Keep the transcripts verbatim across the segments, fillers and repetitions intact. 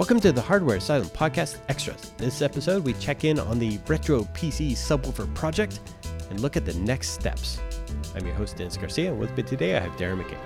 Welcome to the Hardware Asylum Podcast Extras. This episode, we check in on the Retro P C Subwoofer project and look at the next steps. I'm your host, Dennis Garcia, and with me today I have Darren McKay.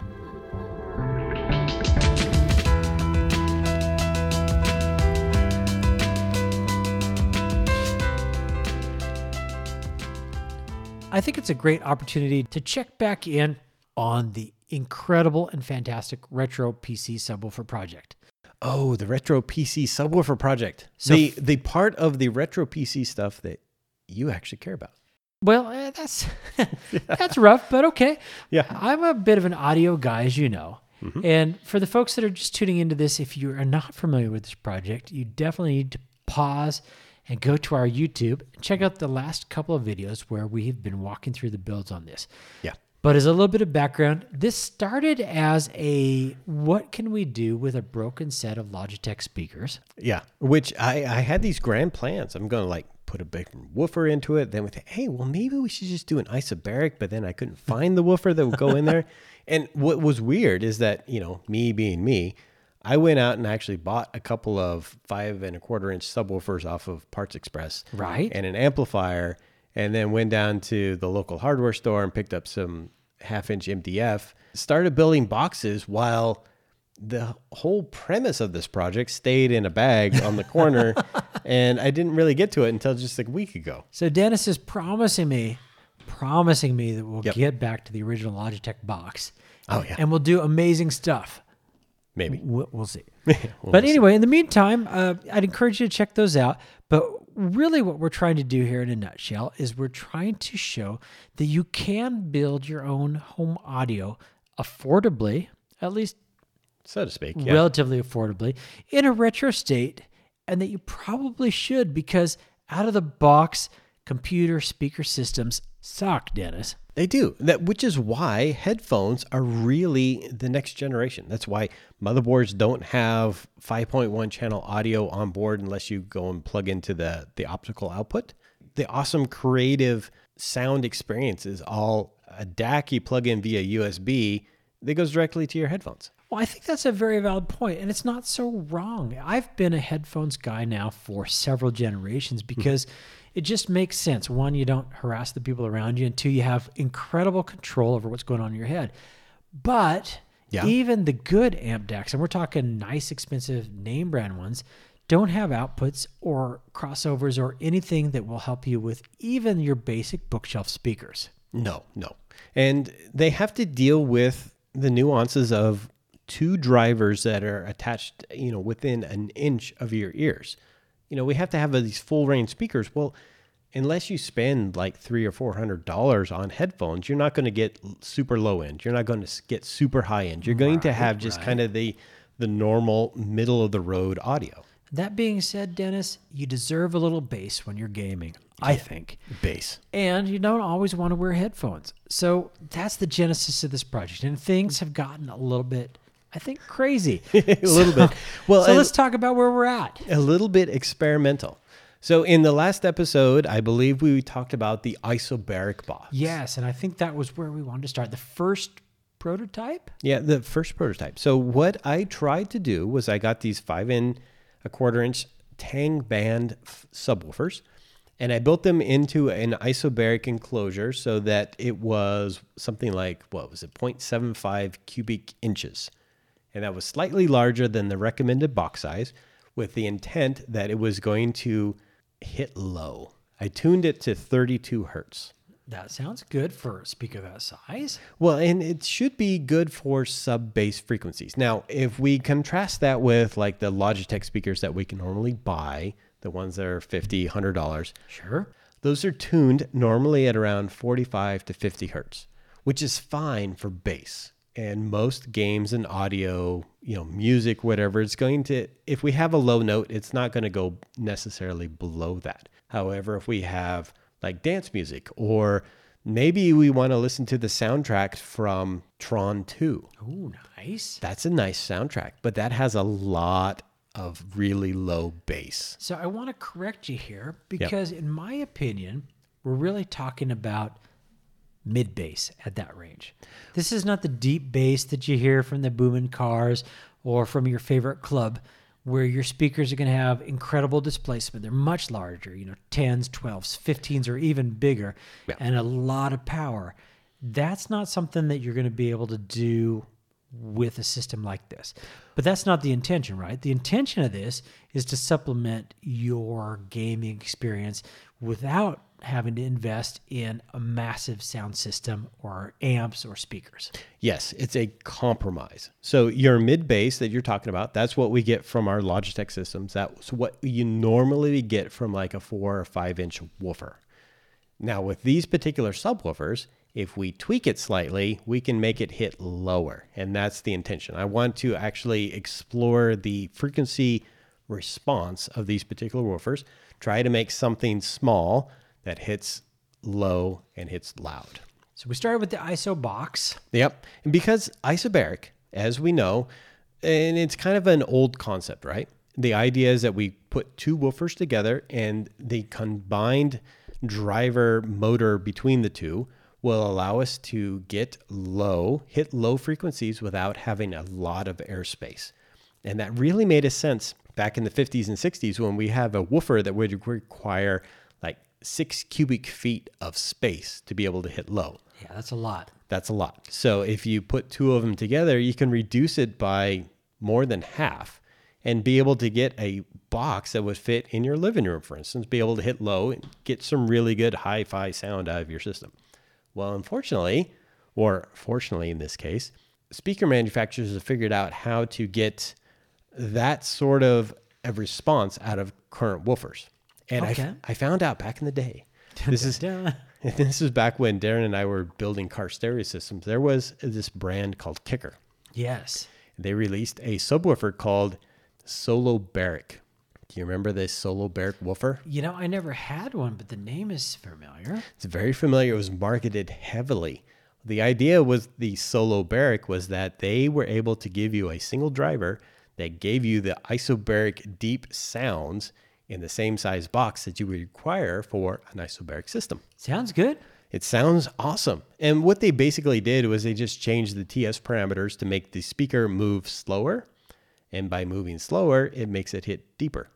I think it's a great opportunity to check back in on the incredible and fantastic Retro P C Subwoofer project. Oh, the Retro P C Subwoofer project. So the the part of the Retro P C stuff that you actually care about. Well, eh, that's that's rough, but okay. Yeah. I'm a bit of an audio guy, as you know. Mm-hmm. And for the folks that are just tuning into this, if you are not familiar with this project, you definitely need to pause and go to our YouTube and check out the last couple of videos where we have been walking through the builds on this. Yeah. But as a little bit of background, this started as a, what can we do with a broken set of Logitech speakers? Yeah, which I, I had these grand plans. I'm going to like put a big woofer into it. Then we think, hey, well, maybe we should just do an isobaric, but then I couldn't find the woofer that would go in there. And what was weird is that, you know, me being me, I went out and actually bought a couple of five and a quarter inch subwoofers off of Parts Express. Right. And an amplifier, and then went down to the local hardware store and picked up some half inch M D F, started building boxes while the whole premise of this project stayed in a bag on the corner. And I didn't really get to it until just like a week ago. So Dennis is promising me, promising me that we'll Yep. get back to the original Logitech box. Oh, yeah. And we'll do amazing stuff. Maybe. We'll, we'll see. We'll but see. anyway, in the meantime, uh, I'd encourage you to check those out. But really what we're trying to do here in a nutshell is we're trying to show that you can build your own home audio affordably, at least so to speak. Yeah. relatively affordably, in a retro state, and that you probably should, because out of the box, computer speaker systems suck, Dennis. They do. That, which is why headphones are really the next generation. That's why motherboards don't have five point one channel audio on board unless you go and plug into the, the optical output. The awesome creative sound experience is all a D A C you plug in via U S B that goes directly to your headphones. Well, I think that's a very valid point, and it's not so wrong. I've been a headphones guy now for several generations because it just makes sense. One, you don't harass the people around you, and two, you have incredible control over what's going on in your head. But Yeah. even the good amp D A Cs, and we're talking nice, expensive name brand ones, don't have outputs or crossovers or anything that will help you with even your basic bookshelf speakers. No, no. And they have to deal with the nuances of two drivers that are attached, you know, within an inch of your ears. You know, we have to have these full range speakers. Well, unless you spend like three or four hundred dollars on headphones, you're not going to get super low end. You're not going to get super high end. You're going to Right, have just right. kind of the the normal middle of the road audio. That being said, Dennis, you deserve a little bass when you're gaming, I think. Bass. And you don't always want to wear headphones. So that's the genesis of this project. And things have gotten a little bit, I think, crazy. A little bit. Well, so and- let's talk about where we're at. a little bit experimental. So in the last episode, I believe we talked about the isobaric box. Yes, and I think that was where we wanted to start. The first prototype? Yeah, the first prototype. So what I tried to do was I got these five and a quarter inch Tang band f- subwoofers, and I built them into an isobaric enclosure so that it was something like, what was it, zero point seven five cubic inches. And that was slightly larger than the recommended box size, with the intent that it was going to hit low. I tuned it to thirty-two hertz. That sounds good for a speaker that size. Well, and it should be good for sub-bass frequencies. Now, if we contrast that with like the Logitech speakers that we can normally buy, the ones that are fifty dollars, one hundred dollars, Sure. those are tuned normally at around forty-five to fifty hertz, which is fine for bass. And most games and audio, you know, music, whatever, it's going to, if we have a low note, it's not going to go necessarily below that. However, if we have like dance music, or maybe we want to listen to the soundtrack from Tron two. Oh, nice. That's a nice soundtrack, but that has a lot of really low bass. So I want to correct you here because in my opinion, we're really talking about mid bass at that range. This is not the deep bass that you hear from the booming cars or from your favorite club. where your speakers are going to have incredible displacement. They're much larger, you know, tens, twelves, fifteens, or even bigger, Yeah. and a lot of power. That's not something that you're going to be able to do with a system like this. But that's not the intention, right? The intention of this is to supplement your gaming experience without having to invest in a massive sound system or amps or speakers. Yes, it's a compromise. So your mid bass that you're talking about, that's what we get from our Logitech systems. That's what you normally get from like a four or five inch woofer. Now with these particular subwoofers, if we tweak it slightly, we can make it hit lower. And that's the intention. I want to actually explore the frequency response of these particular woofers, try to make something small that hits low and hits loud. So we started with the I S O box. Yep. And because isobaric, as we know, and it's kind of an old concept, right? The idea is that we put two woofers together and the combined driver motor between the two will allow us to get low, hit low frequencies without having a lot of airspace. And that really made a sense back in the fifties and sixties when we have a woofer that would require like six cubic feet of space to be able to hit low. Yeah, that's a lot. That's a lot. So if you put two of them together, you can reduce it by more than half and be able to get a box that would fit in your living room, for instance, be able to hit low and get some really good hi-fi sound out of your system. Well, unfortunately, or fortunately in this case, speaker manufacturers have figured out how to get that sort of a response out of current woofers. And Okay. I, I found out back in the day, this is this is back when Darren and I were building car stereo systems. There was this brand called Kicker. Yes. They released a subwoofer called Solo Barrick. Do you remember this Solo Barrick woofer? You know, I never had one, but the name is familiar. It's very familiar. It was marketed heavily. The idea was the Solo Barrick was that they were able to give you a single driver that gave you the isobaric deep sounds in the same size box that you would require for an isobaric system. Sounds good. It sounds awesome. And what they basically did was they just changed the T S parameters to make the speaker move slower. And by moving slower, it makes it hit deeper.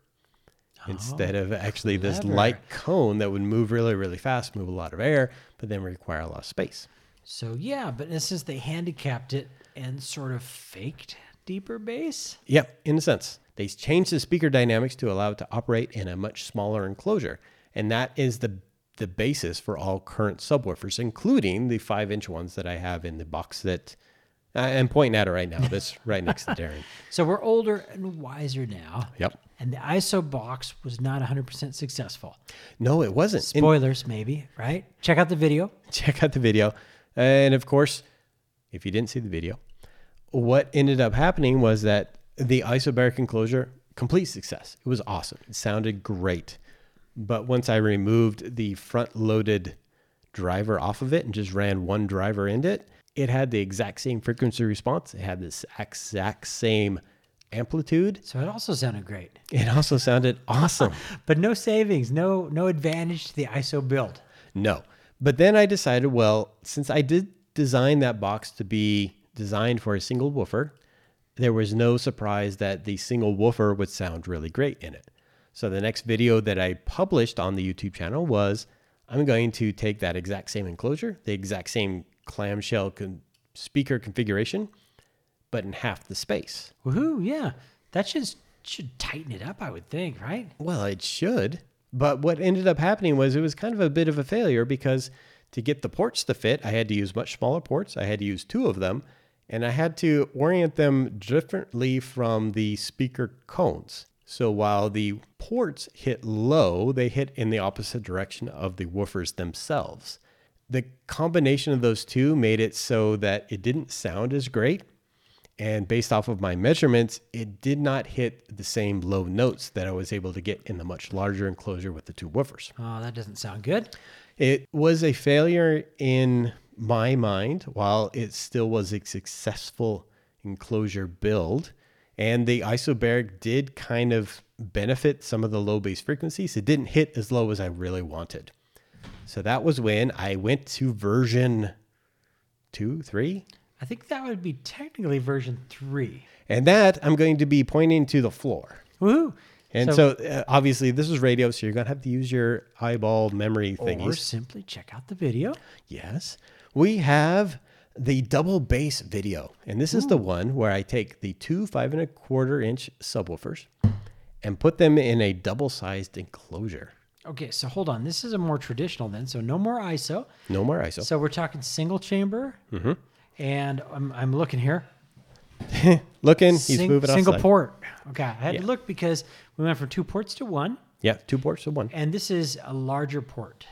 Instead of actually this clever. light cone that would move really, really fast, move a lot of air, but then require a lot of space. So yeah, but in a sense they handicapped it and sort of faked deeper bass. Yeah, in a sense. They changed the speaker dynamics to allow it to operate in a much smaller enclosure. And that is the the basis for all current subwoofers, including the five inch ones that I have in the box that I'm pointing at it right now. That's right next to Darren. So we're older and wiser now. Yep. And the I S O box was not one hundred percent successful. No, it wasn't. And Spoilers, maybe, right? Check out the video. check out the video. And of course, if you didn't see the video, what ended up happening was that the isobaric enclosure, complete success. It was awesome. It sounded great. But once I removed the front-loaded driver off of it and just ran one driver into it, it had the exact same frequency response. It had this exact same amplitude. So it also sounded great. It also sounded awesome. But no savings, no no advantage to the I S O build. No. But then I decided, well, since I did design that box to be designed for a single woofer, there was no surprise that the single woofer would sound really great in it. So the next video that I published on the YouTube channel was I'm going to take that exact same enclosure, the exact same clamshell con- speaker configuration, but in half the space. Woohoo, yeah. That should should tighten it up, I would think, right? Well, it should. But what ended up happening was it was kind of a bit of a failure because to get the ports to fit, I had to use much smaller ports. I had to use two of them, and I had to orient them differently from the speaker cones. So while the ports hit low, they hit in the opposite direction of the woofers themselves. The combination of those two made it so that it didn't sound as great. And based off of my measurements, it did not hit the same low notes that I was able to get in the much larger enclosure with the two woofers. Oh, that doesn't sound good. It was a failure in my mind, while it still was a successful enclosure build. And the isobaric did kind of benefit some of the low bass frequencies. It didn't hit as low as I really wanted. So that was when I went to version two, three. I think that would be technically version three. And that I'm going to be pointing to the floor. Woohoo! And so, so uh, obviously this is radio, so you're going to have to use your eyeball memory thingies. Or simply check out the video. Yes. We have the double bass video. And this Ooh. is the one where I take the two five and a quarter inch subwoofers and put them in a double-sized enclosure. Okay, so hold on. This is a more traditional then. So no more I S O. No more I S O. So we're talking single chamber. Mm-hmm. And I'm, I'm looking here. Looking, he's Sing, moving Single outside. port. Okay, I had Yeah. to look because we went from two ports to one. Yeah, two ports to one. And this is a larger port.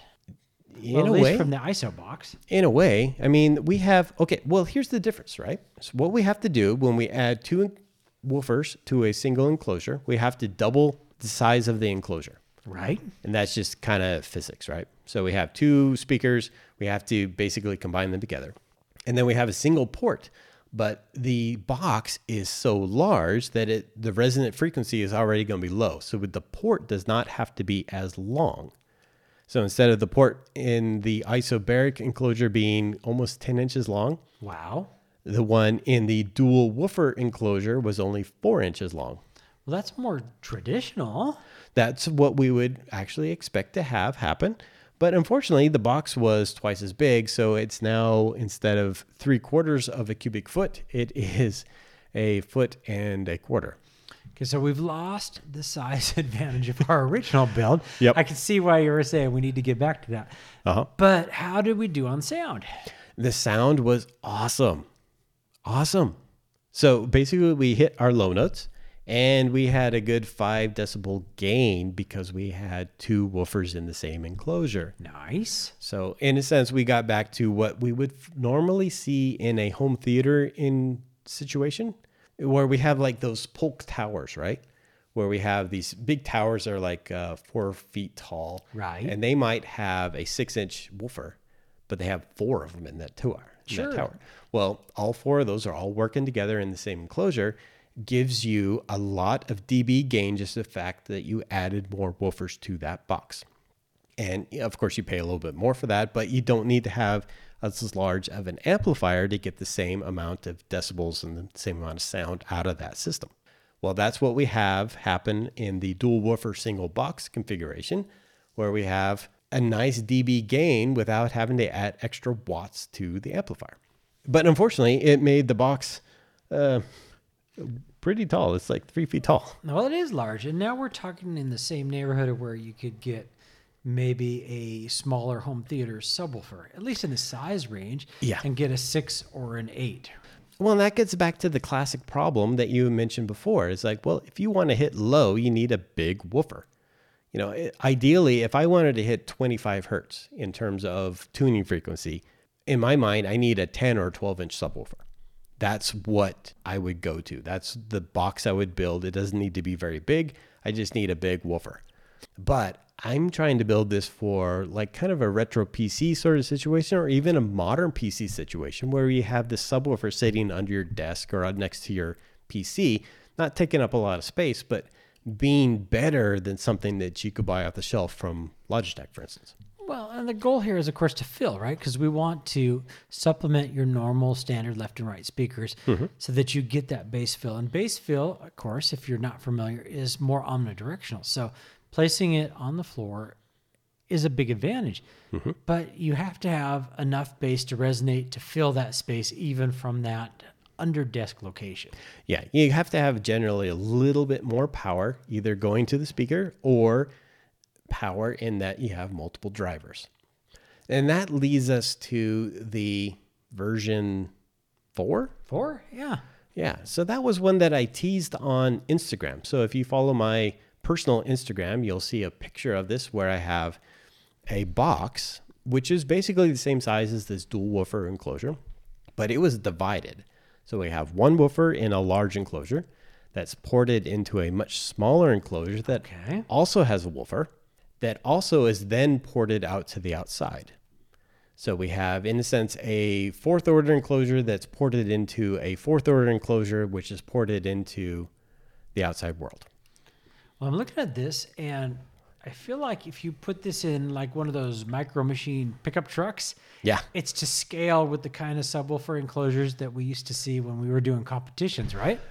In well, a at least way, from the I S O box. in a way, I mean, we have, okay, well, here's the difference, right? So what we have to do when we add two en- woofers to a single enclosure, we have to double the size of the enclosure. Right. And that's just kind of physics, right? So we have two speakers, we have to basically combine them together. And then we have a single port, but the box is so large that it the resonant frequency is already going to be low. So the port does not have to be as long. So instead of the port in the isobaric enclosure being almost ten inches long, Wow. the one in the dual woofer enclosure was only four inches long. Well, that's more traditional. That's what we would actually expect to have happen. But unfortunately, the box was twice as big. So it's now, instead of three quarters of a cubic foot, it is a foot and a quarter. Okay, so we've lost the size advantage of our original build. Yep. I can see why you were saying we need to get back to that. Uh-huh. But how did we do on sound? The sound was awesome. Awesome. So basically, we hit our low notes. And we had a good five decibel gain because we had two woofers in the same enclosure. Nice. So in a sense, we got back to what we would f- normally see in a home theater in situation where we have like those Polk towers, right? Where we have these big towers that are like uh, four feet tall. Right. And they might have a six inch woofer, but they have four of them in that tower. In Sure. that tower. Well, all four of those are all working together in the same enclosure. Gives you a lot of dB gain, just the fact that you added more woofers to that box. And of course, you pay a little bit more for that, but you don't need to have as large of an amplifier to get the same amount of decibels and the same amount of sound out of that system. Well, that's what we have happen in the dual woofer single box configuration, where we have a nice dB gain without having to add extra watts to the amplifier. But unfortunately, it made the box uh, pretty tall. It's like three feet tall. Well, it is large. And now we're talking in the same neighborhood of where you could get maybe a smaller home theater subwoofer, at least in the size range, Yeah. and get a six or an eight. Well, and that gets back to the classic problem that you mentioned before. It's like, well, if you want to hit low, you need a big woofer. You know, it, ideally, if I wanted to hit twenty-five hertz in terms of tuning frequency, in my mind, I need a ten or twelve inch subwoofer. That's what I would go to. That's the box I would build. It doesn't need to be very big. I just need a big woofer. But I'm trying to build this for like kind of a retro P C sort of situation, or even a modern P C situation where you have this subwoofer sitting under your desk or next to your P C, not taking up a lot of space, but being better than something that you could buy off the shelf from Logitech, for instance. Well, and the goal here is, of course, to fill, right? Because we want to supplement your normal standard left and right speakers Mm-hmm. so that you get that bass fill. And bass fill, of course, if you're not familiar, is more omnidirectional. So placing it on the floor is a big advantage. Mm-hmm. But you have to have enough bass to resonate to fill that space even from that under desk location. Yeah, you have to have generally a little bit more power, either going to the speaker or power in that you have multiple drivers. And that leads us to the version four. Four? Yeah. Yeah, so that was one that I teased on Instagram. So if you follow my personal Instagram, you'll see a picture of this where I have a box, which is basically the same size as this dual woofer enclosure, but it was divided. So we have one woofer in a large enclosure that's ported into a much smaller enclosure that Okay. also has a woofer that also is then ported out to the outside. So we have, in a sense, a fourth order enclosure that's ported into a fourth order enclosure, which is ported into the outside world. Well, I'm looking at this, and I feel like if you put this in like one of those micro machine pickup trucks, Yeah. it's to scale with the kind of subwoofer enclosures that we used to see when we were doing competitions, right?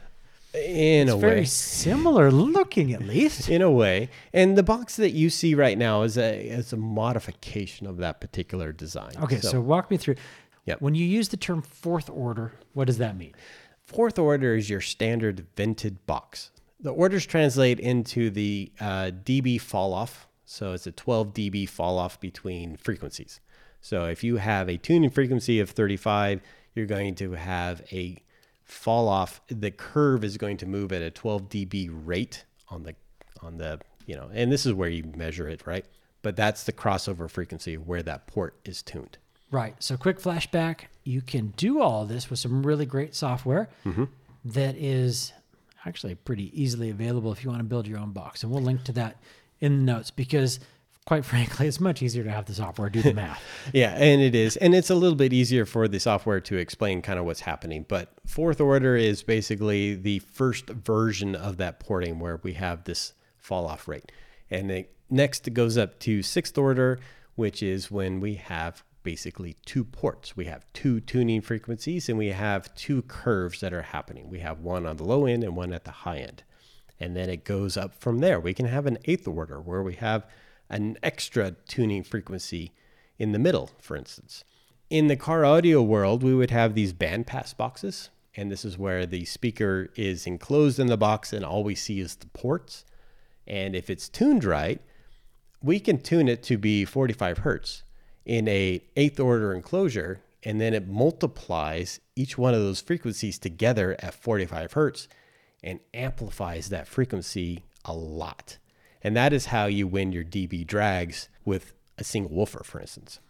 In It's a very way. similar looking, at least. In a way. And the box that you see right now is a is a modification of that particular design. Okay, so, walk me through. Yep. When you use the term fourth order, what does that mean? Fourth order is your standard vented box. The orders translate into the uh, dB fall off. So it's a twelve dB fall off between frequencies. So if you have a tuning frequency of thirty-five, you're going to have a fall off. The curve is going to move at a twelve dB rate on the, on the, you know, and this is where you measure it, right? But that's the crossover frequency where that port is tuned. Right. So quick flashback, you can do all of this with some really great software Mm-hmm. that is actually pretty easily available if you want to build your own box. And we'll link to that in the notes because quite frankly, it's much easier to have the software do the math. Yeah, and it is. And it's a little bit easier for the software to explain kind of what's happening. But fourth order is basically the first version of that porting where we have this fall off rate. And it, next it goes up to sixth order, which is when we have basically two ports. We have two tuning frequencies and we have two curves that are happening. We have one on the low end and one at the high end. And then it goes up from there. We can have an eighth order where we have an extra tuning frequency in the middle, for instance. In the car audio world, we would have these bandpass boxes. And this is where the speaker is enclosed in the box and all we see is the ports. And if it's tuned right, we can tune it to be forty-five hertz in a eighth order enclosure, and then it multiplies each one of those frequencies together at forty-five hertz and amplifies that frequency a lot. And that is how you win your dB drags with a single woofer, for instance.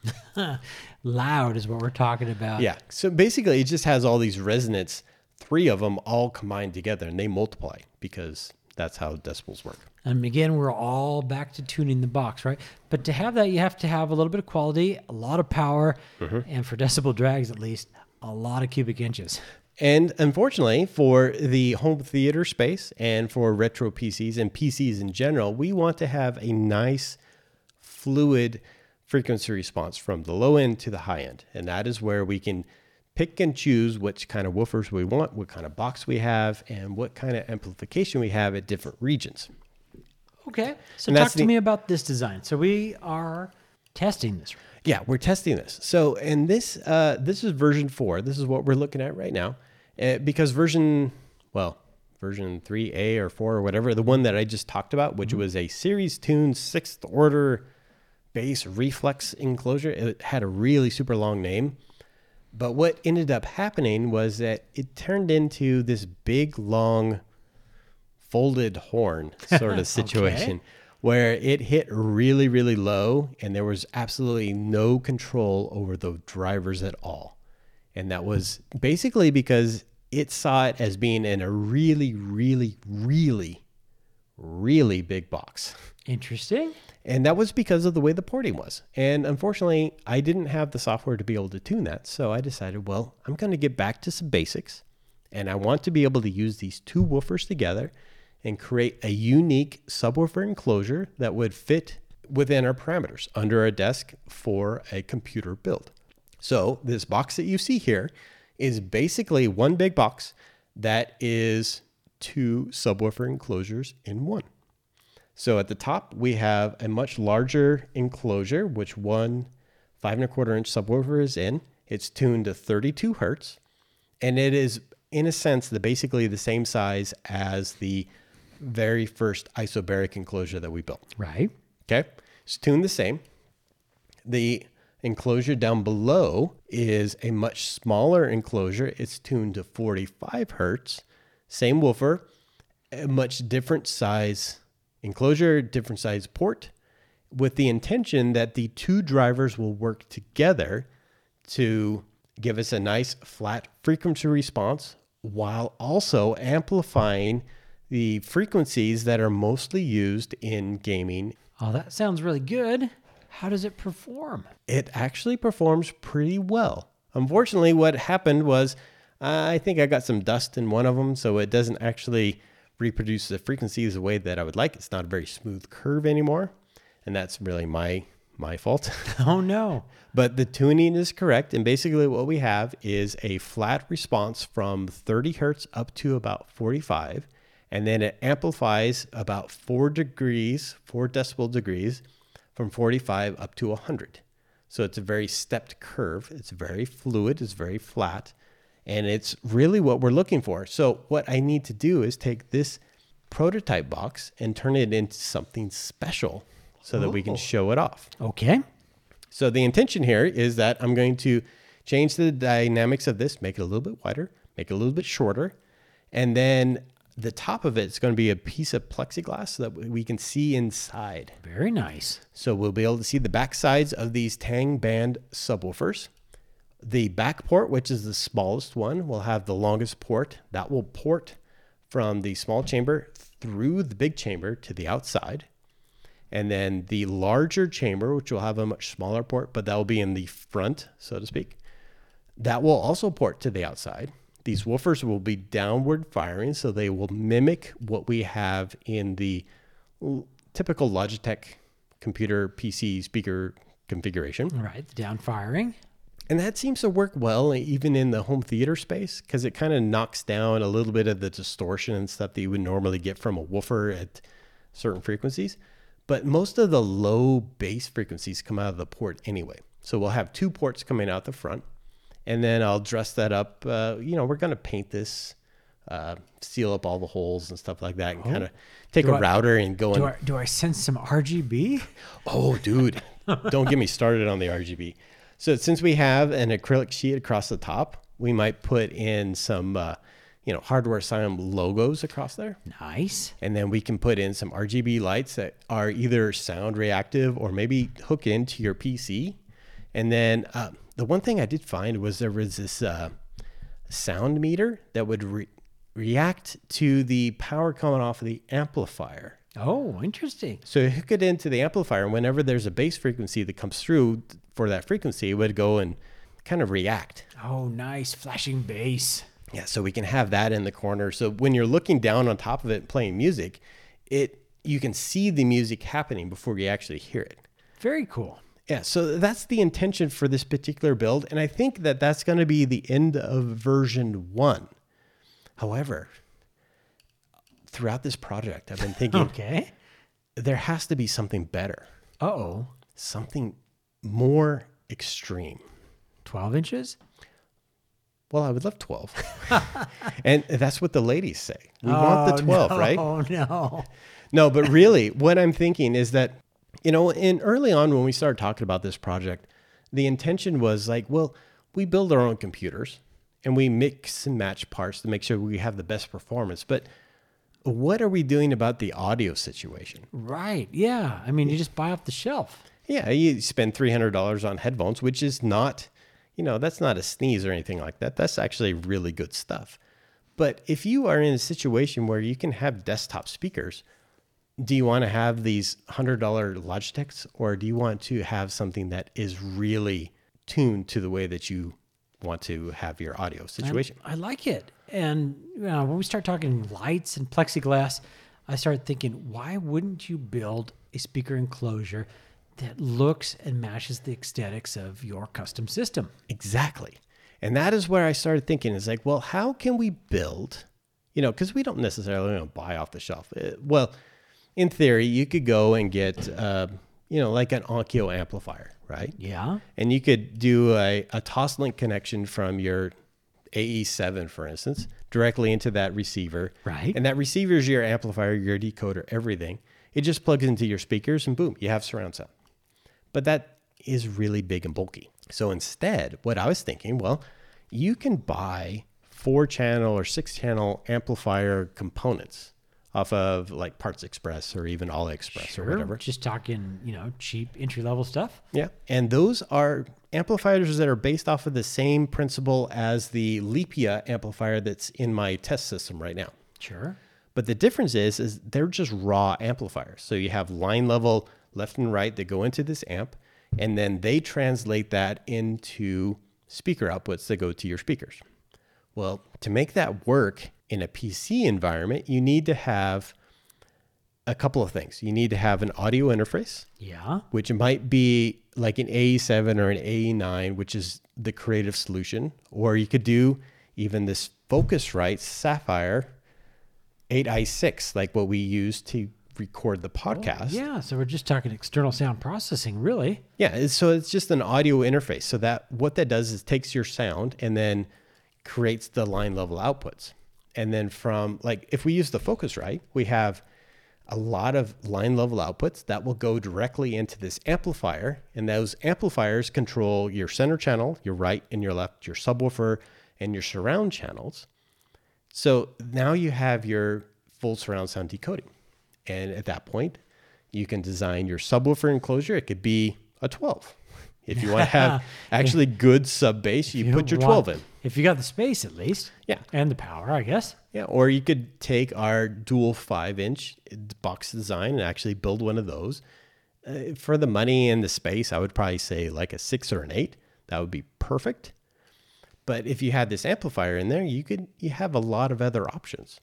Loud is what we're talking about. Yeah. So basically, it just has all these resonance, three of them all combined together, and they multiply because that's how decibels work. And again, we're all back to tuning the box, right? But to have that, you have to have a little bit of quality, a lot of power, Mm-hmm. and for decibel drags at least, a lot of cubic inches. And unfortunately, for the home theater space and for retro P Cs and P Cs in general, we want to have a nice, fluid frequency response from the low end to the high end. And that is where we can pick and choose which kind of woofers we want, what kind of box we have, and what kind of amplification we have at different regions. Okay. So And talk that's to the- me about this design. So we are testing this. Yeah, we're testing this. So, and this uh, this is version four. This is what we're looking at right now. Uh, because version, well, version three A or four or whatever, the one that I just talked about, which Mm-hmm. was a series tuned sixth order bass reflex enclosure, it had a really super long name. But what ended up happening was that it turned into this big, long, folded horn sort of situation. Where it hit really, really low and there was absolutely no control over the drivers at all. And that was basically because it saw it as being in a really, really, really, really big box. Interesting. And that was because of the way the porting was. And unfortunately, I didn't have the software to be able to tune that. So I decided, well, I'm going to get back to some basics. And I want to be able to use these two woofers together and create a unique subwoofer enclosure that would fit within our parameters under our desk for a computer build. So this box that you see here is basically one big box that is two subwoofer enclosures in one. So at the top, we have a much larger enclosure, which one five and a quarter inch subwoofer is in. It's tuned to thirty-two hertz, and it is, in a sense, the basically the same size as the very first isobaric enclosure that we built. Right. Okay. It's tuned the same. The enclosure down below is a much smaller enclosure. It's tuned to forty-five hertz. Same woofer, a much different size enclosure, different size port, with the intention that the two drivers will work together to give us a nice flat frequency response while also amplifying the frequencies that are mostly used in gaming. Oh, that sounds really good. How does it perform? It actually performs pretty well. Unfortunately, what happened was uh, I think I got some dust in one of them, so it doesn't actually reproduce the frequencies the way that I would like. It's not a very smooth curve anymore, and that's really my My fault. Oh, no. But the tuning is correct. And basically what we have is a flat response from thirty hertz up to about forty-five. And then it amplifies about four degrees, four decibel degrees from forty-five up to one hundred. So it's a very stepped curve. It's very fluid. It's very flat. And it's really what we're looking for. So what I need to do is take this prototype box and turn it into something special so that we can show it off. Okay. So the intention here is that I'm going to change the dynamics of this, make it a little bit wider, make it a little bit shorter, and then the top of it is going to be a piece of plexiglass so that we can see inside. Very nice. So we'll be able to see the back sides of these Tang band subwoofers. The back port, which is the smallest one, will have the longest port. That will port from the small chamber through the big chamber to the outside. And then the larger chamber, which will have a much smaller port, but that will be in the front, so to speak, that will also port to the outside. These woofers will be downward firing, so they will mimic what we have in the typical Logitech computer P C speaker configuration. Right, the down firing. And that seems to work well even in the home theater space because it kind of knocks down a little bit of the distortion and stuff that you would normally get from a woofer at certain frequencies. But most of the low bass frequencies come out of the port anyway. So we'll have two ports coming out the front. And then I'll dress that up. Uh, you know, we're going to paint this, uh, seal up all the holes and stuff like that, and oh. kind of take do a I, router and go do in. I, do I sense some R G B? Oh, dude. Don't get me started on the R G B. So since we have an acrylic sheet across the top, we might put in some, uh, you know, Hardware Asylum logos across there. Nice. And then we can put in some R G B lights that are either sound reactive or maybe hook into your P C. And then uh, the one thing I did find was there was this uh, sound meter that would re- react to the power coming off of the amplifier. Oh, interesting. So you hook it into the amplifier, and whenever there's a bass frequency that comes through for that frequency, it would go and kind of react. Oh, nice. Flashing bass. Yeah, so we can have that in the corner. So when you're looking down on top of it and playing music, it you can see the music happening before you actually hear it. Very cool. Yeah, so that's the intention for this particular build, and I think that that's going to be the end of version one. However, throughout this project, I've been thinking, okay, there has to be something better. Uh-oh. Something more extreme. twelve inches? Well, I would love twelve. And that's what the ladies say. We oh, want the twelve, no, right? Oh, no. No, but really, what I'm thinking is that, you know, in early on when we started talking about this project, the intention was like, well, we build our own computers and we mix and match parts to make sure we have the best performance. But what are we doing about the audio situation? Right. Yeah. I mean, you just buy off the shelf. Yeah, you spend three hundred dollars on headphones, which is not, you know, that's not a sneeze or anything like that. That's actually really good stuff. But if you are in a situation where you can have desktop speakers, do you want to have these one hundred dollars Logitechs, or do you want to have something that is really tuned to the way that you want to have your audio situation? I, I like it. And you know, when we start talking lights and plexiglass, I started thinking, why wouldn't you build a speaker enclosure that looks and matches the aesthetics of your custom system? Exactly. And that is where I started thinking, is like, well, how can we build, you know, because we don't necessarily you know, buy off the shelf. It, well, in theory, you could go and get, uh, you know, like an Onkyo amplifier, right? Yeah. And you could do a, a Toslink connection from your A E seven, for instance, directly into that receiver. Right. And that receiver is your amplifier, your decoder, everything. It just plugs into your speakers and boom, you have surround sound. But that is really big and bulky. So instead, what I was thinking, well, you can buy four channel or six channel amplifier components off of like Parts Express or even AliExpress Sure. or whatever. Just talking, you know, cheap entry level stuff. Yeah. And those are amplifiers that are based off of the same principle as the Lepia amplifier that's in my test system right now. Sure. But the difference is, is they're just raw amplifiers. So you have line level left and right that go into this amp, and then they translate that into speaker outputs that go to your speakers. Well, to make that work in a P C environment, you need to have a couple of things. You need to have an audio interface, Yeah. which might be like an A E seven or an A E nine, which is the creative solution. Or you could do even this Focusrite Sapphire eight i six, like what we use to record the podcast. Yeah. So we're just talking external sound processing, really. Yeah. it's- So it's just an audio interface. So that what that does is takes your sound and then creates the line level outputs. And then from like, if we use the Focusrite, we have a lot of line level outputs that will go directly into this amplifier. And those amplifiers control your center channel, your right and your left, your subwoofer and your surround channels. So now you have your full surround sound decoding. And at that point, you can design your subwoofer enclosure. It could be a twelve. If you want to have actually good sub bass, you, You put your want- twelve in. If you got the space, at least. Yeah. And the power, I guess. Yeah. Or you could take our dual five inch box design and actually build one of those. Uh, for the money and the space, I would probably say like a six or an eight. That would be perfect. But if you had this amplifier in there, you could you have a lot of other options.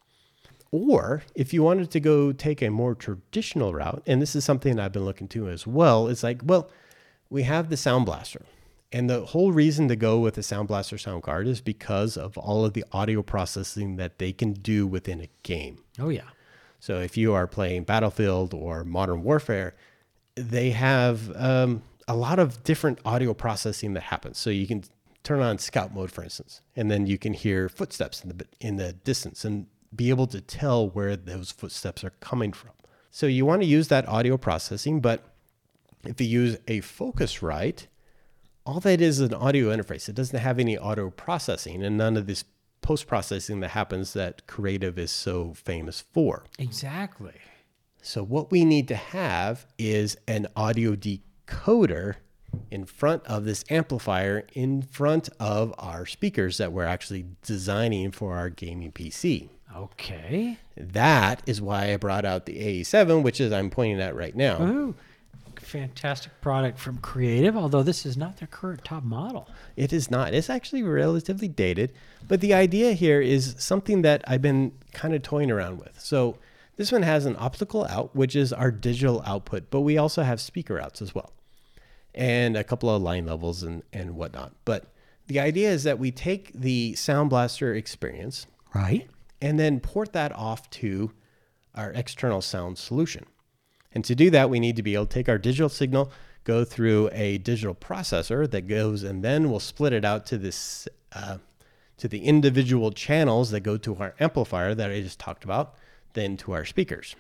Or if you wanted to go take a more traditional route, and this is something I've been looking to as well, it's like, well, we have the Sound Blaster. And the whole reason to go with the Sound Blaster sound card is because of all of the audio processing that they can do within a game. Oh, yeah. So if you are playing Battlefield or Modern Warfare, they have um, a lot of different audio processing that happens. So you can turn on scout mode, for instance, and then you can hear footsteps in the in the distance and be able to tell where those footsteps are coming from. So you want to use that audio processing, but if you use a Focusrite, all that is an audio interface. It doesn't have any audio processing and none of this post-processing that happens that Creative is so famous for. Exactly. So what we need to have is an audio decoder in front of this amplifier, in front of our speakers that we're actually designing for our gaming P C. Okay. That is why I brought out the A E seven, which is I'm pointing at right now. Ooh, fantastic product from Creative, although this is not their current top model. It is not. It's actually relatively dated, but the idea here is something that I've been kind of toying around with. So this one has an optical out, which is our digital output, but we also have speaker outs as well, and a couple of line levels and, and whatnot. But the idea is that we take the Sound Blaster experience Right. and then port that off to our external sound solution. And to do that, we need to be able to take our digital signal, go through a digital processor that goes, and then we'll split it out to this, uh, to the individual channels that go to our amplifier that I just talked about, then to our speakers.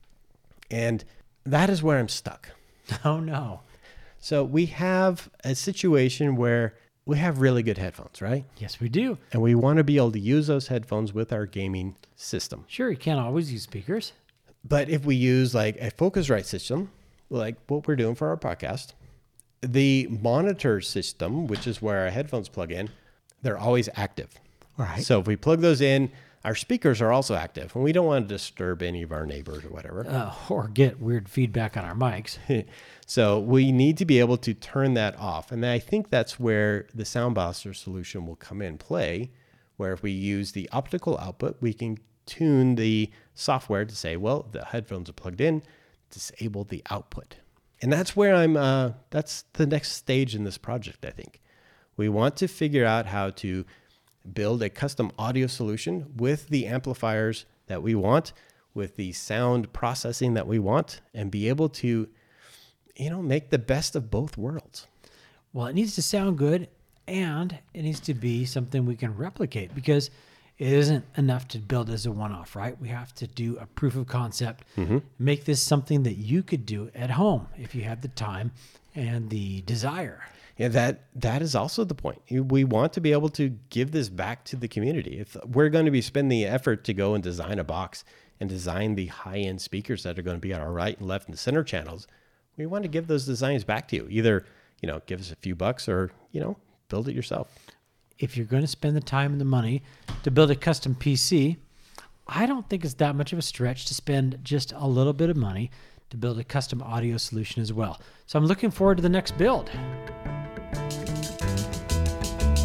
And that is where I'm stuck. Oh, no. So we have a situation where we have really good headphones, right? Yes, we do. And we want to be able to use those headphones with our gaming system. Sure, you can't always use speakers. But if we use like a Focusrite system, like what we're doing for our podcast, the monitor system, which is where our headphones plug in, they're always active. Right. So if we plug those in, our speakers are also active, and we don't want to disturb any of our neighbors or whatever. Uh, or get weird feedback on our mics. So we need to be able to turn that off. And I think that's where the Sound Blaster solution will come in play, where if we use the optical output, we can tune the software to say, well, the headphones are plugged in, disable the output. And that's where I'm, uh, that's the next stage in this project, I think. We want to figure out how to build a custom audio solution with the amplifiers that we want, with the sound processing that we want, and be able to, you know, make the best of both worlds. Well, it needs to sound good, and it needs to be something we can replicate, because it isn't enough to build as a one-off, right? We have to do a proof of concept, Mm-hmm. make this something that you could do at home if you have the time and the desire. Yeah, that that is also the point. We want to be able to give this back to the community. If we're going to be spending the effort to go and design a box and design the high-end speakers that are going to be at our right and left and center channels, we want to give those designs back to you. Either, you know, give us a few bucks or, you know, build it yourself. If you're going to spend the time and the money to build a custom P C, I don't think it's that much of a stretch to spend just a little bit of money to build a custom audio solution as well. So I'm looking forward to the next build.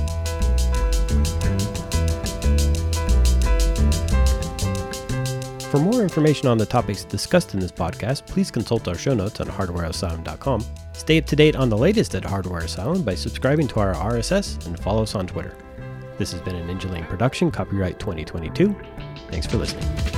For for more information on the topics discussed in this podcast, please consult our show notes on hardware asylum dot com. Stay up to date on the latest at Hardware Asylum by subscribing to our R S S and follow us on Twitter. This has been a Ninja Lane production, copyright twenty twenty-two. Thanks for listening.